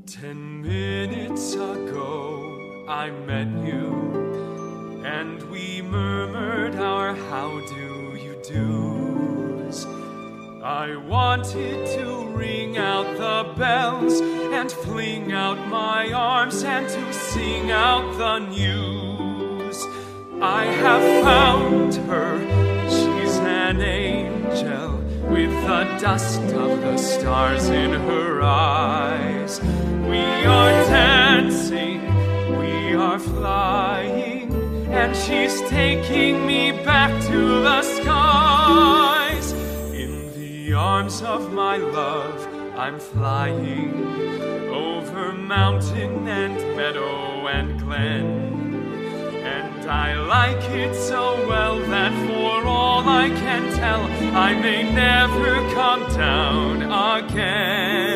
10 minutes ago I met you, and we murmured our how do you do's. I wanted to ring out the bells and fling out my arms and to sing out the news. I have found her, she's an angel, with the dust of the stars in her eyes. We are dancing, we are flying, and she's taking me back to the skies. In the arms of my love, I'm flying over mountain and meadow and glen. And I like it so well that for all I can tell, I may never come down again.